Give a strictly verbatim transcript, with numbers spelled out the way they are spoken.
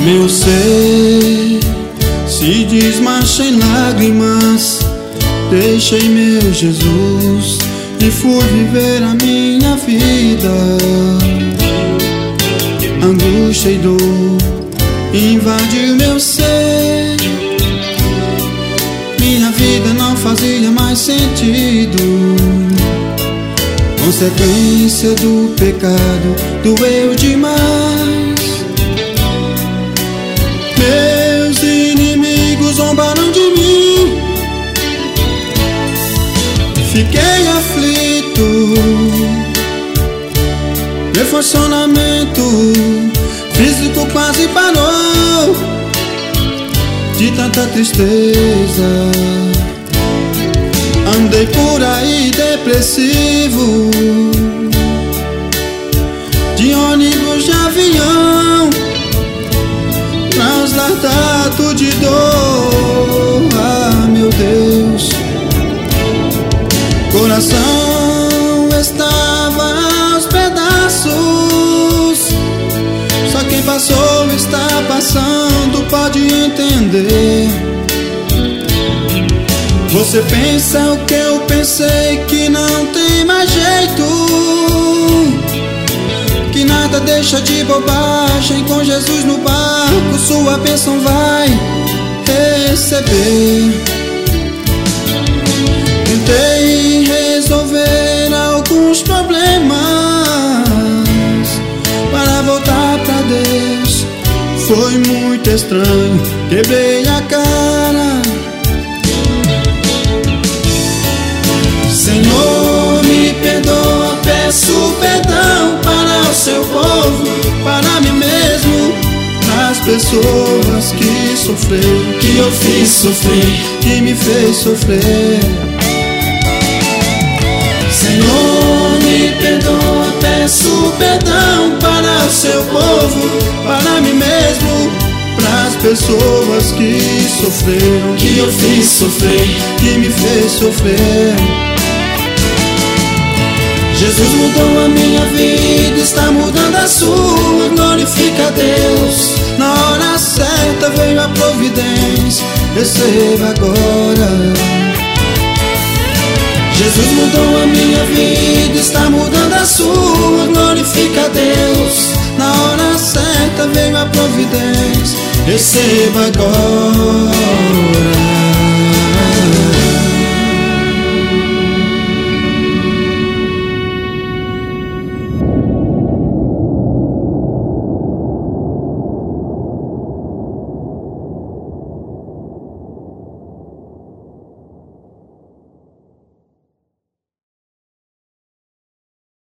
Meu ser se desmancha em lágrimas. Deixei meu Jesus e fui viver a minha vida. Angústia e dor invadiu meu ser. Minha vida não fazia mais sentido. Consequência do pecado doeu demais. Meus inimigos zombaram de mim. Fiquei aflito. Meu funcionamento físico quase parou de tanta tristeza. Andei por aí depressivo, de ônibus, de avião, transladado de dor. Ah, meu Deus, coração estava aos pedaços. Só quem passou, está passando, pode entender. Você pensa o que eu pensei, que não tem mais jeito, que nada deixa de bobagem. Com Jesus no barco, sua bênção vai receber. Tentei resolver alguns problemas para voltar pra Deus. Foi muito estranho, quebrei a cara. Senhor, me perdoa, peço perdão para o seu povo, para mim mesmo, as pessoas que sofreram, que eu fiz sofrer, que me fez sofrer. Senhor, me perdoa, peço perdão para o seu povo, para mim mesmo, para as pessoas que sofreram, que eu fiz sofrer, que me fez sofrer. Jesus mudou a minha vida, está mudando a sua. Glorifica a Deus, na hora certa veio a providência. Receba agora. Jesus mudou a minha vida, está mudando a sua. Glorifica a Deus, na hora certa veio a providência. Receba agora.